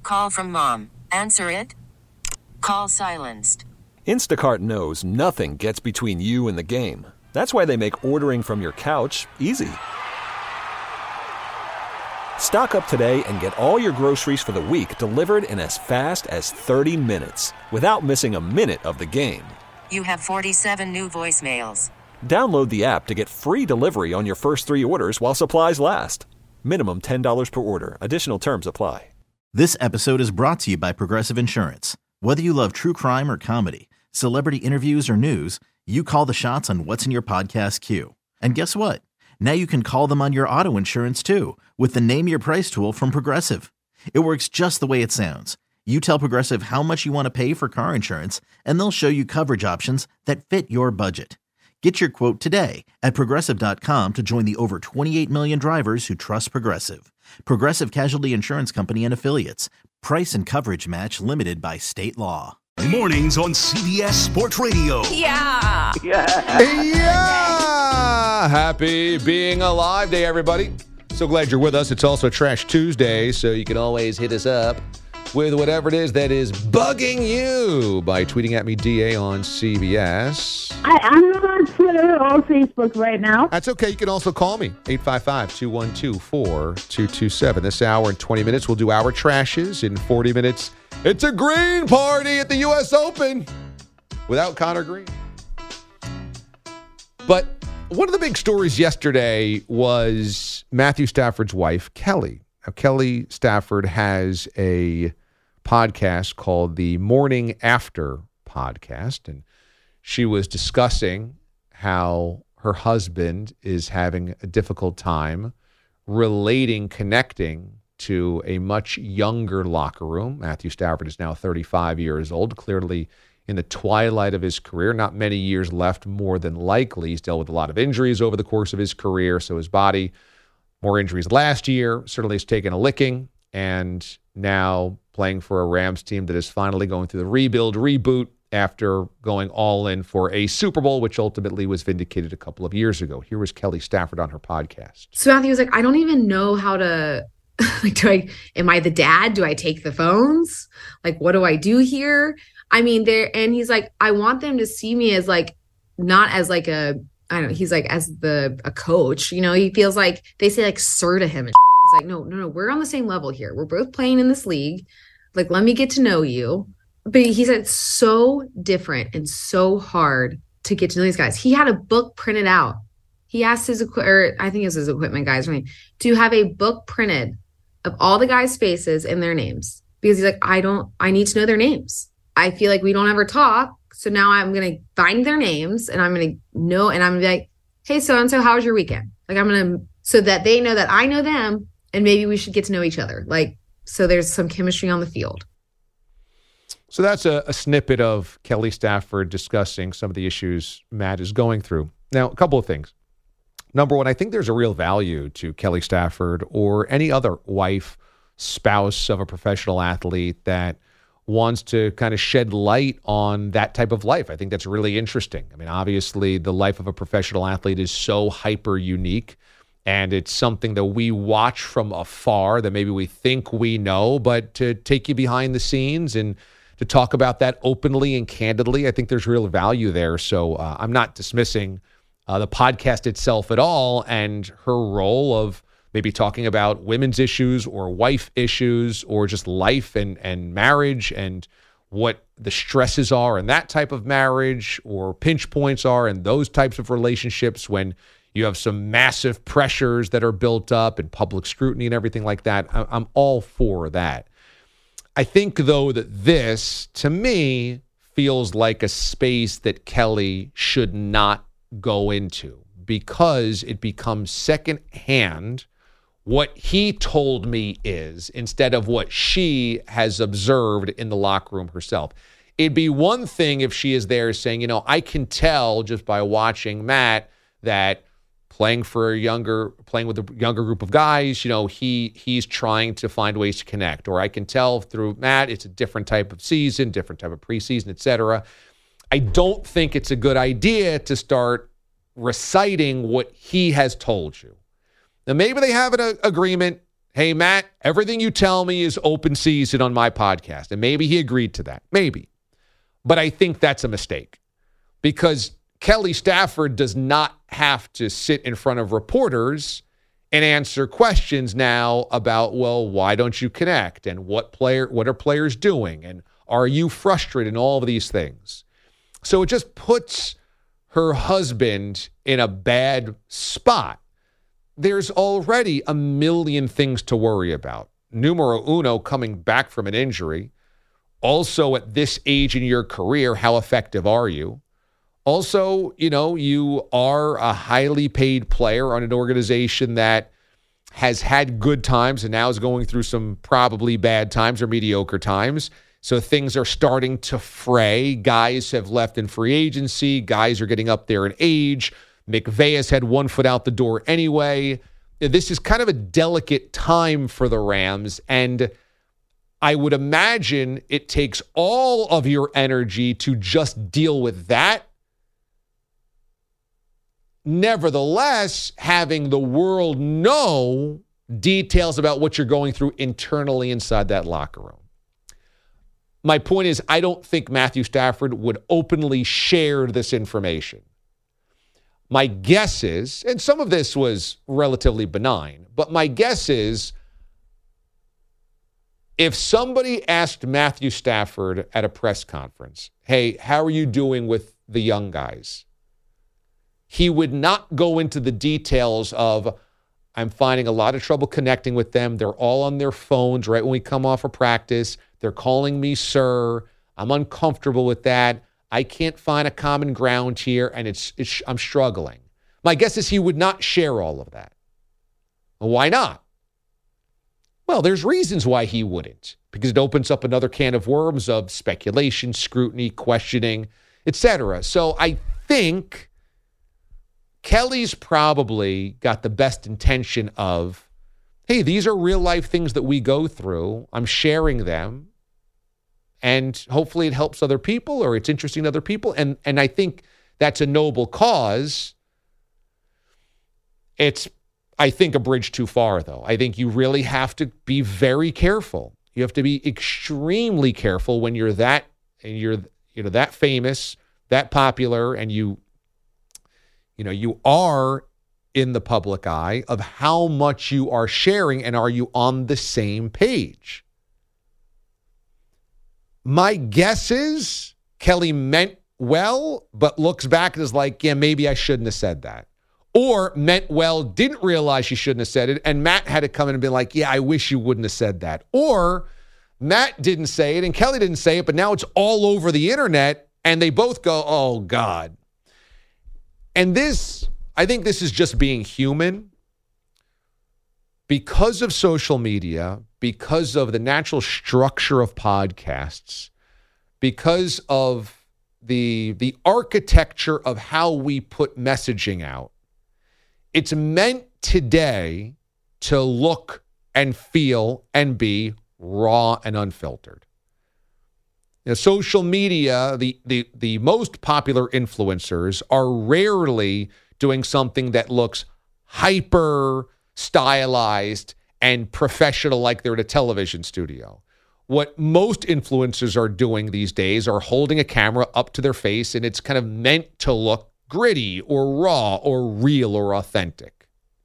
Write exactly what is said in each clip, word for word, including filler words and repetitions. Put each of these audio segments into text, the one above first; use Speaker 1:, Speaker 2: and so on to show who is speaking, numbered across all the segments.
Speaker 1: Call from mom. Answer it. Call silenced.
Speaker 2: Instacart knows nothing gets between you and the game. That's why they make ordering from your couch easy. Stock up today and get all your groceries for the week delivered in as fast as thirty minutes without missing a minute of the game.
Speaker 1: You have forty-seven new voicemails.
Speaker 2: Download the app to get free delivery on your first three orders while supplies last. Minimum ten dollars per order. Additional terms apply.
Speaker 3: This episode is brought to you by Progressive Insurance. Whether you love true crime or comedy, celebrity interviews or news, you call the shots on what's in your podcast queue. And guess what? Now you can call them on your auto insurance too with the Name Your Price tool from Progressive. It works just the way it sounds. You tell Progressive how much you want to pay for car insurance, and they'll show you coverage options that fit your budget. Get your quote today at Progressive dot com to join the over twenty-eight million drivers who trust Progressive. Progressive Casualty Insurance Company and Affiliates. Price and coverage match limited by state law.
Speaker 4: Mornings on C B S Sports Radio.
Speaker 5: Yeah.
Speaker 6: Yeah. Yeah. Happy being alive day, everybody. So glad you're with us. It's also Trash Tuesday, so you can always hit us up with whatever it is that is bugging you by tweeting at me, D A, on C B S.
Speaker 7: I, I'm not on Twitter or Facebook right now.
Speaker 6: That's okay. You can also call me, eight five five, two one two, four two two seven. This hour and twenty minutes, we'll do our trashes. In forty minutes, it's a green party at the U S Open without Connor Green. But one of the big stories yesterday was Matthew Stafford's wife, Kelly. Now, Kelly Stafford has a podcast called the Morning After Podcast, and she was discussing how her husband is having a difficult time relating, connecting to a much younger locker room. Matthew Stafford is now thirty-five years old, clearly in the twilight of his career. Not many years left, more than likely. He's dealt with a lot of injuries over the course of his career, so his body, more injuries last year, certainly has taken a licking, and now playing for a Rams team that is finally going through the rebuild, reboot, after going all in for a Super Bowl, which ultimately was vindicated a couple of years ago. Here was Kelly Stafford on her podcast.
Speaker 5: So Matthew was like, I don't even know how to, like, do I, am I the dad? Do I take the phones? Like, what do I do here? I mean, there, and he's like, I want them to see me as like, not as like a, I don't know, he's like, as the, a coach, you know, he feels like they say like sir to him. And he's like, no, no, no, we're on the same level here. We're both playing in this league. Like, let me get to know you. But he said it's so different and so hard to get to know these guys. He had a book printed out. He asked his, or I think it was his equipment guys, right, to have a book printed of all the guys' faces and their names. Because he's like, I don't, I need to know their names. I feel like we don't ever talk. So now I'm going to find their names and I'm going to know, and I'm going to be like, hey, so-and-so, how was your weekend? Like, I'm going to, so that they know that I know them and maybe we should get to know each other. Like, so there's some chemistry on the field.
Speaker 6: So that's a, a snippet of Kelly Stafford discussing some of the issues Matt is going through. Now, a couple of things. Number one, I think there's a real value to Kelly Stafford or any other wife, spouse of a professional athlete that wants to kind of shed light on that type of life. I think that's really interesting. I mean, obviously, the life of a professional athlete is so hyper unique, and it's something that we watch from afar that maybe we think we know, but to take you behind the scenes and to talk about that openly and candidly, I think there's real value there. So uh, I'm not dismissing uh, the podcast itself at all and her role of maybe talking about women's issues or wife issues or just life and, and marriage and what the stresses are in that type of marriage or pinch points are in those types of relationships when you have some massive pressures that are built up and public scrutiny and everything like that. I'm all for that. I think, though, that this, to me, feels like a space that Kelly should not go into because it becomes secondhand what he told me is instead of what she has observed in the locker room herself. It'd be one thing if she is there saying, you know, I can tell just by watching Matt that playing for a younger, playing with a younger group of guys, you know, he he's trying to find ways to connect. Or I can tell through Matt, it's a different type of season, different type of preseason, et cetera. I don't think it's a good idea to start reciting what he has told you. Now, maybe they have an uh, agreement hey, Matt, everything you tell me is open season on my podcast. And maybe he agreed to that. Maybe. But I think that's a mistake because Kelly Stafford does not have to sit in front of reporters and answer questions now about, well, why don't you connect? And what player, what are players doing? And are you frustrated? And all of these things. So it just puts her husband in a bad spot. There's already a million things to worry about. Numero uno, coming back from an injury. Also, at this age in your career, how effective are you? Also, you know, you are a highly paid player on an organization that has had good times and now is going through some probably bad times or mediocre times. So things are starting to fray. Guys have left in free agency. Guys are getting up there in age. McVay has had one foot out the door anyway. This is kind of a delicate time for the Rams, and I would imagine it takes all of your energy to just deal with that. Nevertheless, having the world know details about what you're going through internally inside that locker room. My point is, I don't think Matthew Stafford would openly share this information. My guess is, and some of this was relatively benign, but my guess is if somebody asked Matthew Stafford at a press conference, hey, how are you doing with the young guys? He would not go into the details of, I'm finding a lot of trouble connecting with them. They're all on their phones right when we come off of practice. They're calling me sir. I'm uncomfortable with that. I can't find a common ground here, and it's, it's I'm struggling. My guess is he would not share all of that. Well, why not? Well, there's reasons why he wouldn't, because it opens up another can of worms of speculation, scrutiny, questioning, et cetera. So I think Kelly's probably got the best intention of, hey, these are real life things that we go through. I'm sharing them. And hopefully it helps other people or it's interesting to other people. And, and I think that's a noble cause. It's, I think, a bridge too far, though. I think you really have to be very careful. You have to be extremely careful when you're that, and you're, you know, that famous, that popular, and you, you know, you are in the public eye of how much you are sharing, and are you on the same page? My guess is Kelly meant well, but looks back and is like, yeah, maybe I shouldn't have said that. Or meant well, didn't realize she shouldn't have said it, and Matt had to come in and be like, yeah, I wish you wouldn't have said that. Or Matt didn't say it and Kelly didn't say it, but now it's all over the internet, and they both go, oh, God. And this, I think this is just being human. Because of social media, because of the natural structure of podcasts, because of the, the architecture of how we put messaging out, it's meant today to look and feel and be raw and unfiltered. You know, social media, the, the, the most popular influencers are rarely doing something that looks hyper stylized and professional like they're at a television studio. What most influencers are doing these days are holding a camera up to their face, and it's kind of meant to look gritty or raw or real or authentic.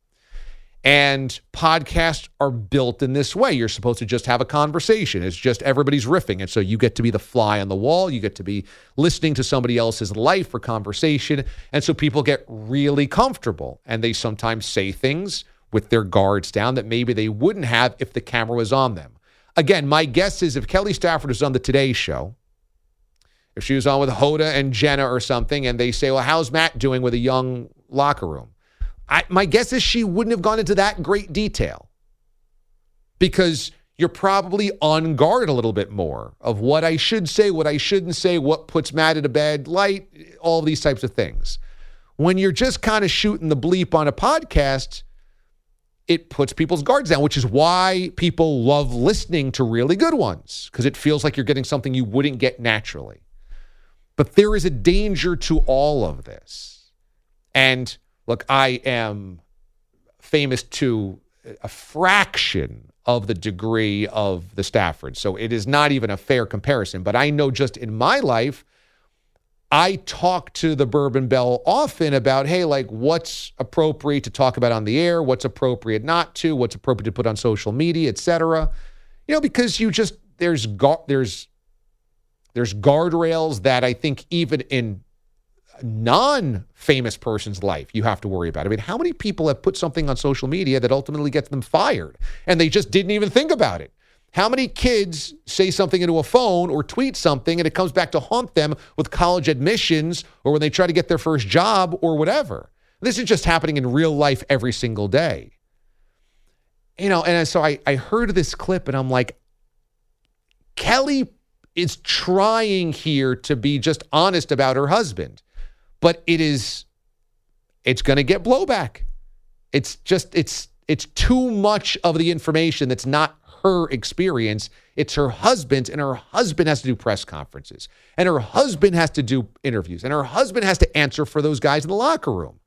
Speaker 6: And podcasts are built in this way. You're supposed to just have a conversation. It's just everybody's riffing. And so you get to be the fly on the wall. You get to be listening to somebody else's life or conversation. And so people get really comfortable, and they sometimes say things with their guards down that maybe they wouldn't have if the camera was on them. Again, my guess is if Kelly Stafford was on the Today Show, if she was on with Hoda and Jenna or something, and they say, well, how's Matt doing with a young locker room? I, my guess is she wouldn't have gone into that great detail, because you're probably on guard a little bit more of what I should say, what I shouldn't say, what puts Matt in a bad light, all of these types of things. When you're just kind of shooting the bleep on a podcast, it puts people's guards down, which is why people love listening to really good ones, because it feels like you're getting something you wouldn't get naturally. But there is a danger to all of this. And look, I am famous to a fraction of the degree of the Staffords. So it is not even a fair comparison. But I know just in my life, I talk to the Bourbon Bell often about, hey, like what's appropriate to talk about on the air, what's appropriate not to, what's appropriate to put on social media, et cetera. You know, because you just, there's there's there's guardrails that I think even in a non-famous person's life you have to worry about. I mean, how many people have put something on social media that ultimately gets them fired and they just didn't even think about it? How many kids say something into a phone or tweet something and it comes back to haunt them with college admissions or when they try to get their first job or whatever? This is just happening in real life every single day. You know, and so I, I heard this clip and I'm like, Kelly is trying here to be just honest about her husband, but it is, it's going to get blowback. It's just, it's, it's too much of the information that's not her experience. It's her husband, and her husband has to do press conferences, and her husband has to do interviews, and her husband has to answer for those guys in the locker room.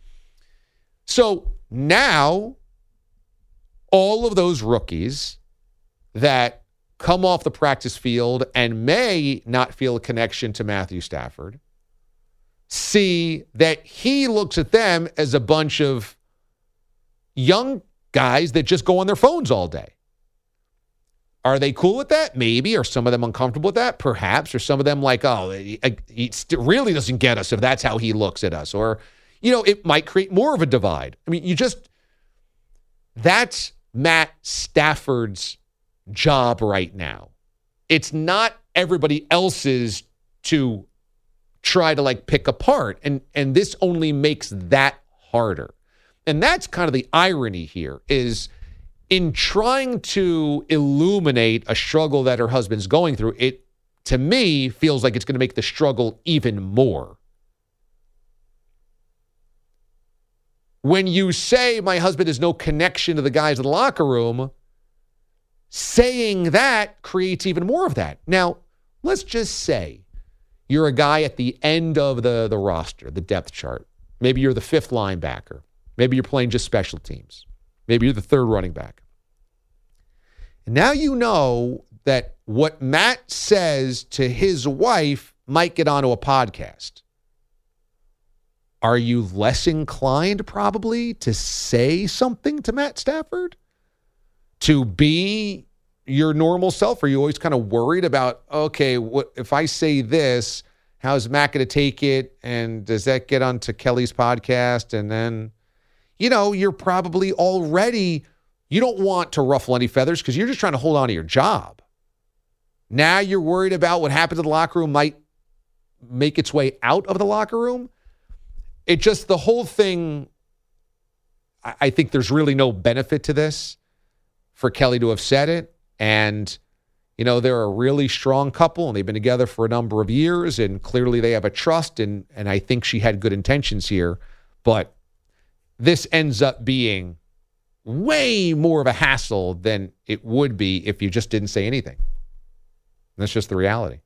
Speaker 6: So now all of those rookies that come off the practice field and may not feel a connection to Matthew Stafford see that he looks at them as a bunch of young guys that just go on their phones all day. Are they cool with that? Maybe. Are some of them uncomfortable with that? Perhaps. Or some of them like, oh, he, he really doesn't get us if that's how he looks at us. Or, you know, it might create more of a divide. I mean, you just, that's Matt Stafford's job right now. It's not everybody else's to try to like pick apart. And, and this only makes that harder. And that's kind of the irony here is, in trying to illuminate a struggle that her husband's going through, it, to me, feels like it's going to make the struggle even more. When you say my husband has no connection to the guys in the locker room, saying that creates even more of that. Now, let's just say you're a guy at the end of the, the roster, the depth chart. Maybe you're the fifth linebacker. Maybe you're playing just special teams. Maybe you're the third running back. And now you know that what Matt says to his wife might get onto a podcast. Are you less inclined probably to say something to Matt Stafford? To be your normal self? Are you always kind of worried about, okay, what if I say this, how's Matt going to take it? And does that get onto Kelly's podcast? And then, you know, you're probably already, you don't want to ruffle any feathers because you're just trying to hold on to your job. Now you're worried about what happened to the locker room might make its way out of the locker room. It just, the whole thing, I think there's really no benefit to this for Kelly to have said it. And, you know, they're a really strong couple and they've been together for a number of years and clearly they have a trust. And, and I think she had good intentions here. But this ends up being way more of a hassle than it would be if you just didn't say anything. That's just the reality.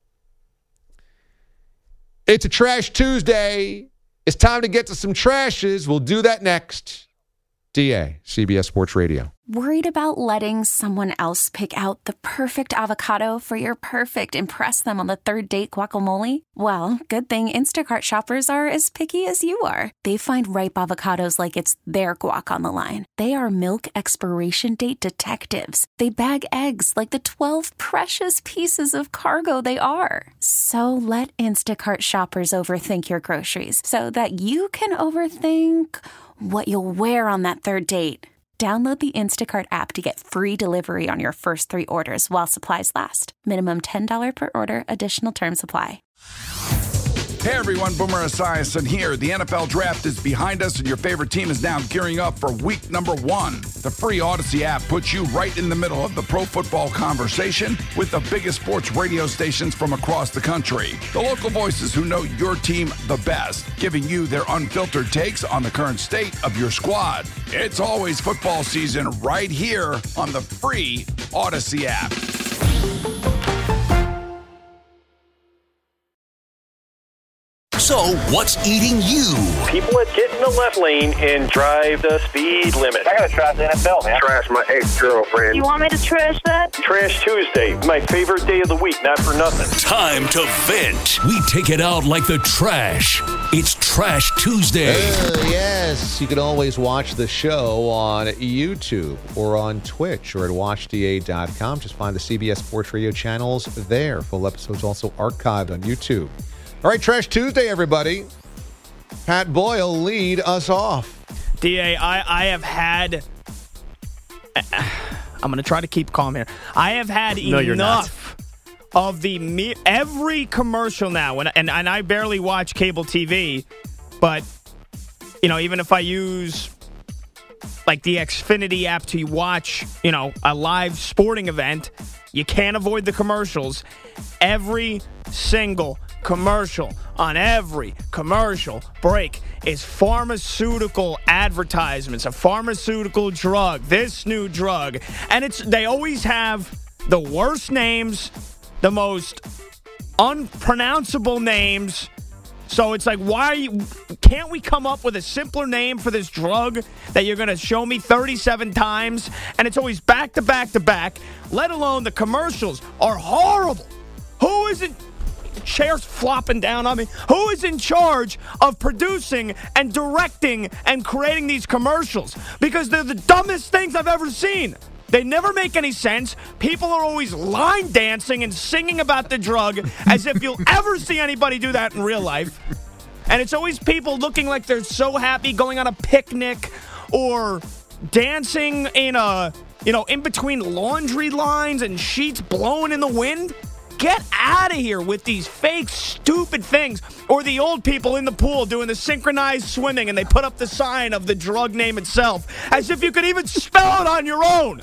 Speaker 6: It's a Trash Tuesday. It's time to get to some trashes. We'll do that next. D A, C B S Sports Radio.
Speaker 8: Worried about letting someone else pick out the perfect avocado for your perfect impress them on the third date guacamole? Well, good thing Instacart shoppers are as picky as you are. They find ripe avocados like it's their guac on the line. They are milk expiration date detectives. They bag eggs like the twelve precious pieces of cargo they are. So let Instacart shoppers overthink your groceries so that you can overthink what you'll wear on that third date. Download the Instacart app to get free delivery on your first three orders while supplies last. Minimum ten dollars per order. Additional terms apply.
Speaker 9: Hey everyone, Boomer Esiason here. The N F L Draft is behind us and your favorite team is now gearing up for week number one. The free Odyssey app puts you right in the middle of the pro football conversation with the biggest sports radio stations from across the country. The local voices who know your team the best, giving you their unfiltered takes on the current state of your squad. It's always football season right here on the free Odyssey app.
Speaker 4: So, what's eating you?
Speaker 10: People that get in the left lane and drive the speed limit.
Speaker 11: I gotta trash the N F L, man.
Speaker 10: Trash my ex-girlfriend.
Speaker 7: You want me to trash that?
Speaker 10: Trash Tuesday, my favorite day of the week, not for nothing.
Speaker 4: Time to vent. We take it out like the trash. It's Trash Tuesday.
Speaker 6: Uh, yes, you can always watch the show on YouTube or on Twitch or at watch d a dot com. Just find the C B S Sports Radio channels there. Full episodes also archived on YouTube. All right, Trash Tuesday, everybody. Pat Boyle, lead us off.
Speaker 12: D A, I, I have had... I'm going to try to keep calm here. I have had
Speaker 13: no,
Speaker 12: enough of the... Me- every commercial now, and, and, and I barely watch cable T V, but, you know, even if I use... like the Xfinity app to watch, you know, a live sporting event, you can't avoid the commercials. Every single commercial on every commercial break is pharmaceutical advertisements, a pharmaceutical drug, this new drug. And it's they always have the worst names, the most unpronounceable names. So it's like, why are you, can't we come up with a simpler name for this drug that you're going to show me thirty-seven times? And it's always back to back to back, let alone the commercials are horrible. Who is in, chairs flopping down on me, who is in charge of producing and directing and creating these commercials? Because they're the dumbest things I've ever seen. They never make any sense. People are always line dancing and singing about the drug as if you'll ever see anybody do that in real life. And it's always people looking like they're so happy going on a picnic or dancing in a, you know, in between laundry lines and sheets blowing in the wind. Get out of here with these fake, stupid things. Or the old people in the pool doing the synchronized swimming and they put up the sign of the drug name itself as if you could even spell it on your own.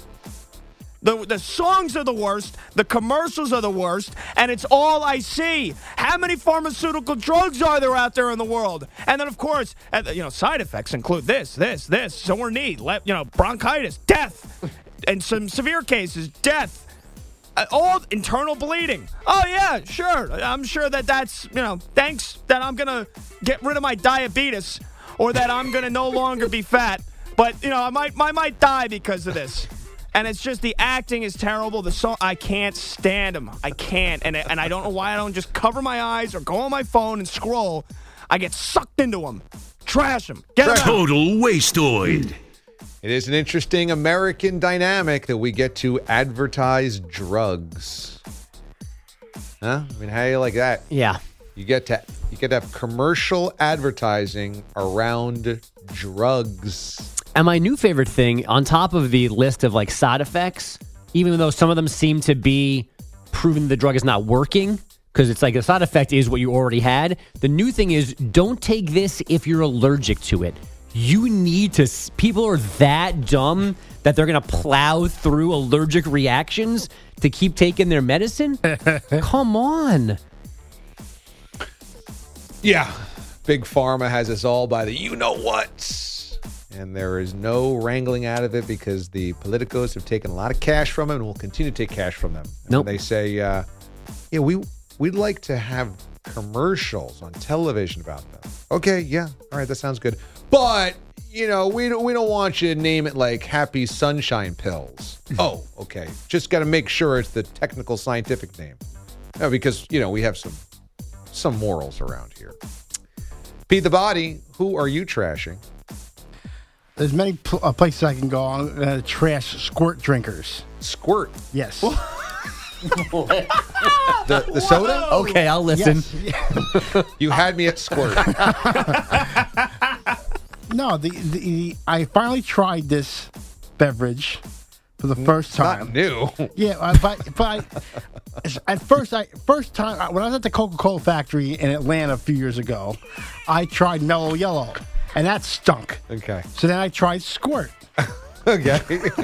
Speaker 12: The, the songs are the worst. The commercials are the worst. And it's all I see. How many pharmaceutical drugs are there out there in the world? And then, of course, you know, side effects include this, this, this, sore knee, you know, bronchitis, death, and some severe cases, death. Uh, all internal bleeding. Oh, yeah, sure. I'm sure that that's, you know, thanks that I'm going to get rid of my diabetes or that I'm going to no longer be fat. But, you know, I might I might die because of this. And it's just the acting is terrible. The song, I can't stand them. I can't. And, and I don't know why I don't just cover my eyes or go on my phone and scroll. I get sucked into them. Trash them. Get them out.
Speaker 4: Total wasteoid.
Speaker 6: It is an interesting American dynamic that we get to advertise drugs. Huh? I mean, how do you like that?
Speaker 13: Yeah.
Speaker 6: You get to you get to have commercial advertising around drugs.
Speaker 13: And my new favorite thing, on top of the list of like side effects, even though some of them seem to be proven the drug is not working, because it's like a side effect is what you already had. The new thing is, don't take this if you're allergic to it. You need to, people are that dumb that they're going to plow through allergic reactions to keep taking their medicine? Come on.
Speaker 6: Yeah. Big Pharma has us all by the you-know-what. And there is no wrangling out of it because the politicos have taken a lot of cash from them and will continue to take cash from them. And
Speaker 13: nope.
Speaker 6: They say, uh, yeah, we, we'd like to have commercials on television about them. Okay, yeah. All right, that sounds good. But, you know, we don't, we don't want you to name it like Happy Sunshine Pills. Oh, okay. Just got to make sure it's the technical scientific name. No, because, you know, we have some some morals around here. Pete the Body, who are you trashing?
Speaker 14: There's many pl- uh, places I can go on uh, trash squirt drinkers.
Speaker 6: Squirt?
Speaker 14: Yes.
Speaker 6: the the soda?
Speaker 13: Okay, I'll listen.
Speaker 14: Yes.
Speaker 6: You had me at squirt.
Speaker 14: No, the, the, the I finally tried this beverage for the first time.
Speaker 6: Not new.
Speaker 14: Yeah, uh, but but I, at first I first time when I was at the Coca-Cola factory in Atlanta a few years ago, I tried Mellow Yellow, and that stunk.
Speaker 6: Okay.
Speaker 14: So then I tried Squirt.
Speaker 6: Okay.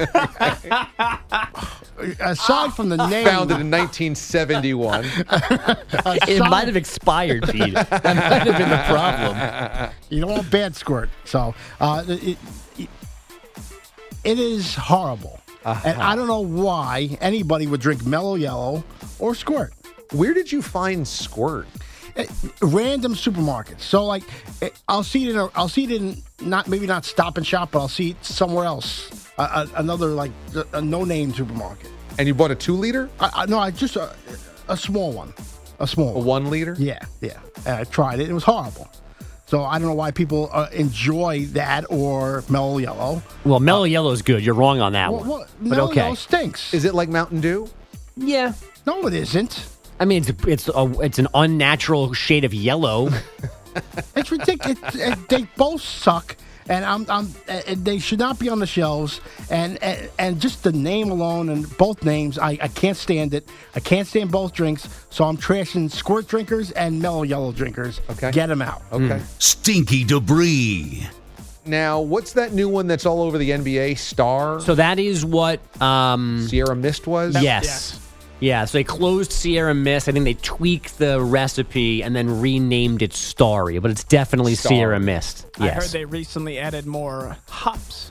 Speaker 14: Aside from the name,
Speaker 6: Founded in nineteen seventy-one.
Speaker 13: It might have expired, Pete. That might have been the problem.
Speaker 14: You don't want bad Squirt. So uh, it, it, it is horrible. Uh-huh. And I don't know why anybody would drink Mellow Yellow or Squirt.
Speaker 6: Where did you find Squirt?
Speaker 14: uh, random supermarkets. So like, uh, I'll see it in a, I'll see it in not maybe not Stop and Shop, but I'll see it somewhere else. Uh, uh, another like a, a no-name supermarket.
Speaker 6: And you bought a two liter?
Speaker 14: I, I, no, I just a, a small one, a small.
Speaker 6: A one liter?
Speaker 14: Yeah, yeah. And I tried it. It was horrible. So I don't know why people uh, enjoy that or Mellow Yellow.
Speaker 13: Well, Mellow Yellow is good. You're wrong on that
Speaker 14: Well,
Speaker 13: one.
Speaker 14: well,
Speaker 13: but
Speaker 14: Mellow
Speaker 13: okay.
Speaker 14: Yellow stinks.
Speaker 6: Is it like Mountain Dew?
Speaker 13: Yeah.
Speaker 14: No, it isn't.
Speaker 13: I mean, it's it's a, it's an unnatural shade of yellow.
Speaker 14: It's ridiculous. It, it, they both suck, and I'm, I'm, and they should not be on the shelves. And, and and just the name alone, and both names, I, I can't stand it. I can't stand both drinks, so I'm trashing Squirt drinkers and Mellow Yellow drinkers.
Speaker 6: Okay.
Speaker 14: Get them out.
Speaker 6: Okay.
Speaker 4: Stinky debris.
Speaker 6: Now, what's that new one that's all over the N B A? Star?
Speaker 13: So that is what um,
Speaker 6: Sierra Mist was?
Speaker 13: Yes.
Speaker 12: Yes.
Speaker 13: Yeah, so they closed Sierra Mist. I think they tweaked the recipe and then renamed it Starry, but it's definitely
Speaker 6: Starry.
Speaker 13: Sierra Mist.
Speaker 12: I
Speaker 13: Yes.
Speaker 12: heard they recently added more hops.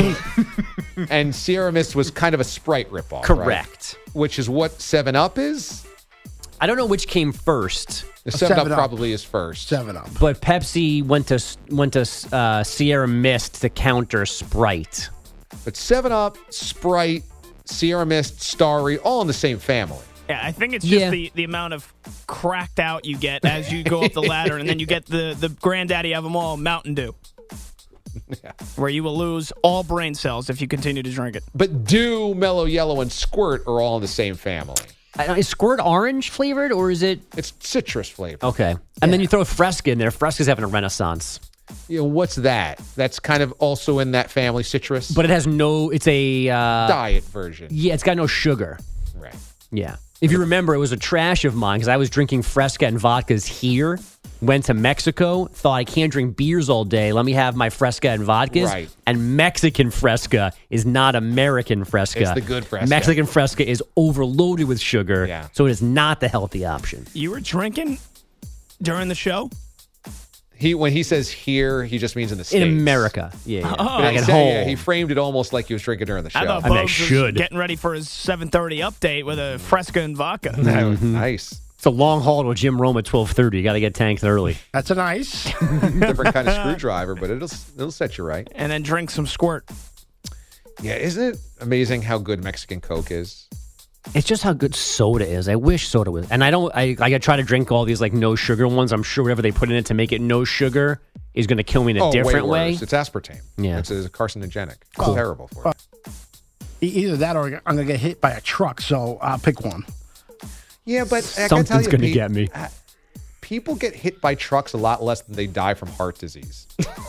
Speaker 6: And Sierra Mist was kind of a Sprite ripoff,
Speaker 13: Correct.
Speaker 6: right? Which is what seven up is?
Speaker 13: I don't know which came first,
Speaker 6: The seven up
Speaker 14: seven up.
Speaker 6: probably is first.
Speaker 14: Seven Up.
Speaker 13: but Pepsi went to went to uh, Sierra Mist to counter Sprite.
Speaker 6: But seven up, Sprite, Sierra Mist, Starry, all in the same family.
Speaker 12: Yeah, I think it's just
Speaker 13: Yeah.
Speaker 12: the, the amount of cracked out you get as you go up the ladder, and then you get the, the granddaddy of them all, Mountain Dew.
Speaker 6: Yeah.
Speaker 12: Where you will lose all brain cells if you continue to drink it.
Speaker 6: But Dew, Mellow Yellow, and Squirt are all in the same family.
Speaker 13: Uh, Is Squirt orange flavored or is it
Speaker 6: It's citrus flavor.
Speaker 13: okay? And then you throw Fresca in there. Fresca's having a renaissance,
Speaker 6: You know, what's that? That's kind of also in that family, citrus.
Speaker 13: but it has no. It's a uh,
Speaker 6: diet version.
Speaker 13: yeah. It's got no sugar.
Speaker 6: Right.
Speaker 13: Yeah. If you remember, it was a trash of mine because I was drinking Fresca and vodkas here. Went to Mexico, thought I can't drink beers all day. Let me have my Fresca and vodkas.
Speaker 6: Right.
Speaker 13: And Mexican Fresca is not American Fresca.
Speaker 6: It's the good Fresca.
Speaker 13: Mexican Fresca is overloaded with sugar,
Speaker 6: Yeah.
Speaker 13: so it is not the healthy option.
Speaker 12: You were drinking during the show?
Speaker 6: He when he says here, he just means in the States.
Speaker 13: In America. Yeah. yeah.
Speaker 12: Oh.
Speaker 13: Like
Speaker 6: He
Speaker 13: at
Speaker 6: said-
Speaker 13: home.
Speaker 6: yeah, he framed it almost like he was drinking during the show.
Speaker 12: I thought
Speaker 13: I mean, I
Speaker 12: Bogues was
Speaker 13: should.
Speaker 12: getting ready for his seven thirty update with a Fresca and vodka.
Speaker 6: That was nice.
Speaker 13: It's a long haul to Jim Rome at twelve thirty. You got to get tanked early.
Speaker 14: That's a nice.
Speaker 6: Different kind of screwdriver, but it'll it'll set you right.
Speaker 12: And then drink some Squirt.
Speaker 6: Yeah, isn't it amazing how good Mexican Coke is?
Speaker 13: It's just how good soda is. I wish soda was. And I don't, I, I try to drink all these like no sugar ones. I'm sure whatever they put in it to make it no sugar is going to kill me in a
Speaker 6: oh,
Speaker 13: different
Speaker 6: way,
Speaker 13: way.
Speaker 6: worse. It's aspartame.
Speaker 13: Yeah.
Speaker 6: It's, it's carcinogenic. It's
Speaker 14: Cool.
Speaker 6: terrible for you.
Speaker 14: E- Either that or I'm going to get hit by a truck, so I'll pick one.
Speaker 6: Yeah, but I gotta tell
Speaker 13: Something's
Speaker 6: you,
Speaker 13: going to
Speaker 6: Pete,
Speaker 13: get me.
Speaker 6: uh, people get hit by trucks a lot less than they die from heart disease.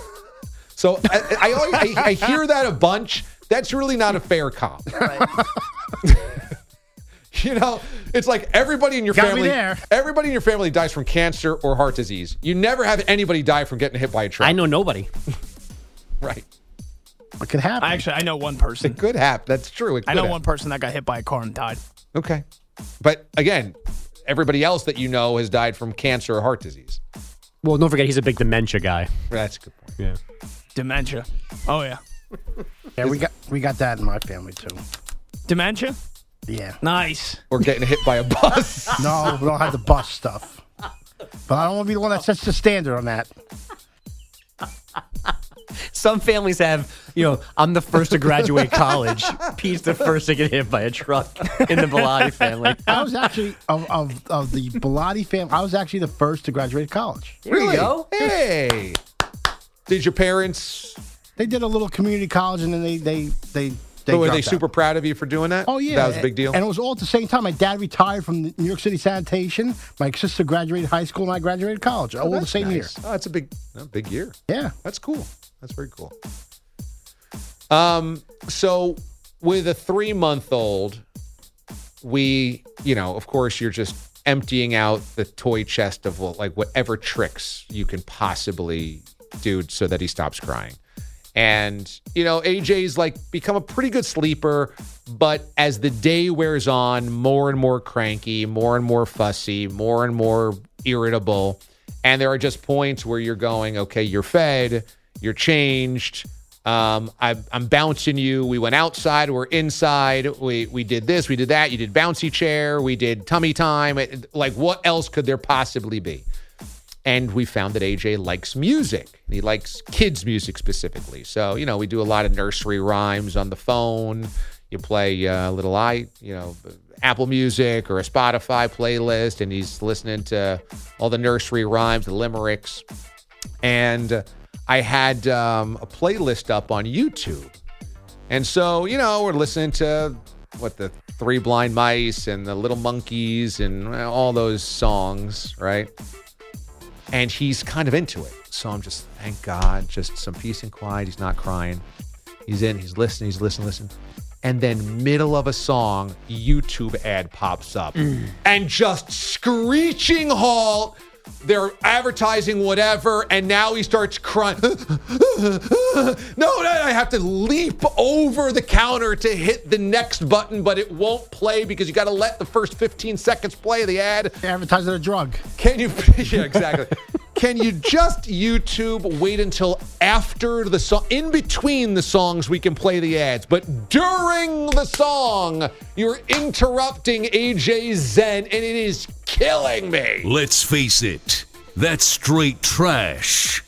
Speaker 6: So I, I, always- I, I hear that a bunch. That's really not a fair comp. You know, it's like everybody in your
Speaker 14: Got me
Speaker 6: family,
Speaker 14: there.
Speaker 6: everybody in your family dies from cancer or heart disease. You never have anybody die from getting hit by a truck.
Speaker 13: I know nobody.
Speaker 6: Right.
Speaker 14: What could happen?
Speaker 12: I actually, I know one person.
Speaker 6: It could happen. That's true. It
Speaker 12: I
Speaker 6: could
Speaker 12: know
Speaker 6: happen.
Speaker 12: one person that got hit by a car and died.
Speaker 6: Okay. But again, everybody else that you know has died from cancer or heart disease.
Speaker 13: Well, don't forget, he's a big dementia guy.
Speaker 6: That's a good point.
Speaker 13: Yeah.
Speaker 12: Dementia. Oh, yeah.
Speaker 14: Yeah, we got we got that in my family too.
Speaker 12: Dementia?
Speaker 14: Yeah.
Speaker 12: Nice.
Speaker 6: Or getting hit by a bus.
Speaker 14: No, we don't have the bus stuff. But I don't want to be the one that sets the standard on that.
Speaker 13: Some families have, you know, I'm the first to graduate college. Pete's the first to get hit by a truck in the Bellotti family.
Speaker 14: I was actually of, of, of the Bellotti family. I was actually the first to graduate college.
Speaker 13: There you go.
Speaker 6: Hey. Did your parents
Speaker 14: They did a little community college, and then they they they. they
Speaker 6: So were they
Speaker 14: dropped out.
Speaker 6: super proud of you for doing that?
Speaker 14: Oh yeah,
Speaker 6: That was a big deal?
Speaker 14: And it was all at the same time. My dad retired from the New York City sanitation. My sister graduated high school, and I graduated college. all the
Speaker 6: That's
Speaker 14: same
Speaker 6: nice.
Speaker 14: year.
Speaker 6: Oh, that's a big a big year.
Speaker 14: Yeah.
Speaker 6: That's cool. That's very cool. Um, so with a three month old, we, you know, of course, you're just emptying out the toy chest of like whatever tricks you can possibly do so that he stops crying. And, you know, A J's like become a pretty good sleeper, but as the day wears on, more and more cranky, more and more fussy, more and more irritable. And there are just points where you're going, okay, you're fed, you're changed. Um, I, I'm bouncing you. We went outside. We're inside. We we did this. We did that. You did bouncy chair. We did tummy time. It, like, what else could there possibly be? And we found that A J likes music. He likes kids' music specifically. So, you know, we do a lot of nursery rhymes on the phone. You play a little, I, you know, Apple Music or a Spotify playlist, and he's listening to all the nursery rhymes, the limericks. And I had um, a playlist up on YouTube. And so, you know, we're listening to, what, the Three Blind Mice and the Little Monkeys and all those songs, right? And he's kind of into it. So I'm just, thank God, just some peace and quiet. He's not crying. He's in, he's listening, he's listening, listening. And then middle of a song, YouTube ad pops up. Mm. And just screeching halt. They're advertising whatever, and now he starts crying. no, no, I have to leap over the counter to hit the next button, but it won't play because you got to let the first fifteen seconds play of the ad.
Speaker 14: Advertising a drug.
Speaker 6: Can you? Yeah, exactly. Can you just YouTube wait until after the song, in between the songs, we can play the ads, but during the song, you're interrupting A J's Zen, and it is killing me.
Speaker 4: Let's face it, that's straight trash.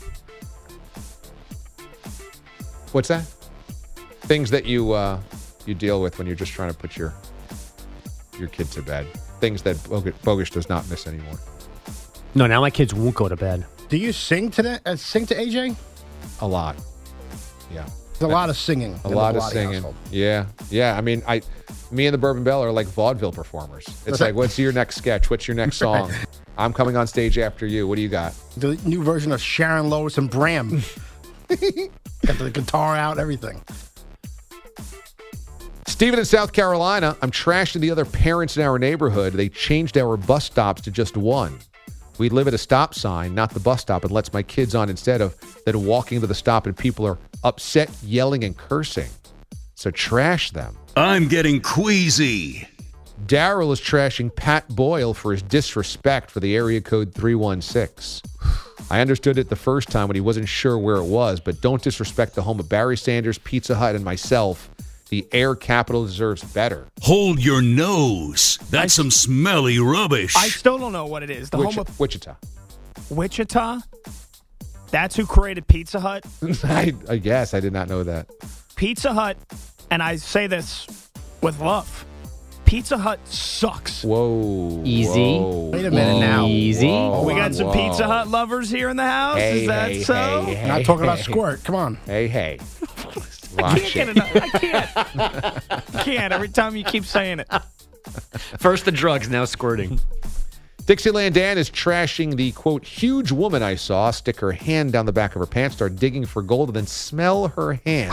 Speaker 6: What's that? Things that you uh, you deal with when you're just trying to put your your kid to bed. Things that Bogusch does not miss anymore.
Speaker 13: No, now my kids won't go to bed.
Speaker 14: Do you sing to that? Uh, sing to A J?
Speaker 6: A lot. Yeah.
Speaker 14: There's a lot of singing.
Speaker 6: A lot of singing. Household. Yeah. Yeah. I mean, I, me and the Bourbon Bell are like vaudeville performers. It's like, what's your next sketch? What's your next song? I'm coming on stage after you. What do you got?
Speaker 14: The new version of Sharon Lois and Bram. Got the guitar out, everything.
Speaker 6: Steven in South Carolina. I'm trashing the other parents in our neighborhood. They changed our bus stops to just one. We live at a stop sign, not the bus stop, and lets my kids on instead of than walking to the stop, and people are upset, yelling, and cursing. So trash them.
Speaker 4: I'm getting queasy.
Speaker 6: Daryl is trashing Pat Boyle for his disrespect for the area code three one six. I understood it the first time when he wasn't sure where it was, but don't disrespect the home of Barry Sanders, Pizza Hut, and myself. The air capital deserves better.
Speaker 4: Hold your nose. That's I, some smelly rubbish.
Speaker 12: I still don't know what it is. The
Speaker 6: Wich-
Speaker 12: home of
Speaker 6: Wichita.
Speaker 12: Wichita? That's who created Pizza Hut?
Speaker 6: I, I guess. I did not know that.
Speaker 12: Pizza Hut, and I say this with love, Pizza Hut sucks.
Speaker 6: Whoa.
Speaker 13: Easy.
Speaker 6: Whoa,
Speaker 14: Wait a minute
Speaker 6: whoa,
Speaker 14: now.
Speaker 13: Easy.
Speaker 6: Whoa,
Speaker 12: we got some
Speaker 6: whoa.
Speaker 12: Pizza Hut lovers here in the house?
Speaker 6: Hey,
Speaker 12: is that
Speaker 6: hey,
Speaker 12: so?
Speaker 6: Hey, hey,
Speaker 14: Not talking
Speaker 6: hey,
Speaker 14: about squirt. Come on.
Speaker 6: Hey, hey.
Speaker 12: I can't get enough. I can't. I can't. Every time you keep saying it.
Speaker 13: First the drugs, now squirting.
Speaker 6: Dixieland Dan is trashing the, quote, huge woman I saw stick her hand down the back of her pants, start digging for gold, and then smell her hand.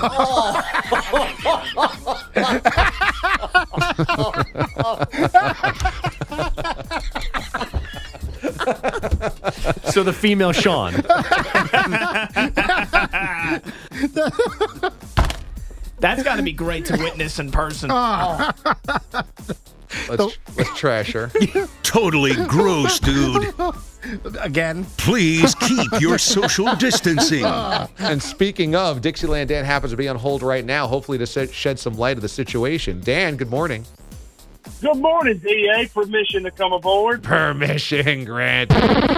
Speaker 13: So the female Sean.
Speaker 12: That's got to be great to witness in person.
Speaker 6: Oh. Let's, let's trash her.
Speaker 4: Totally gross, dude.
Speaker 14: Again.
Speaker 4: Please keep your social distancing.
Speaker 6: And speaking of, Dixieland Dan happens to be on hold right now, hopefully to set, shed some light of the situation. Dan, good morning.
Speaker 10: Good morning, D A. Permission to come aboard?
Speaker 6: Permission, Grant.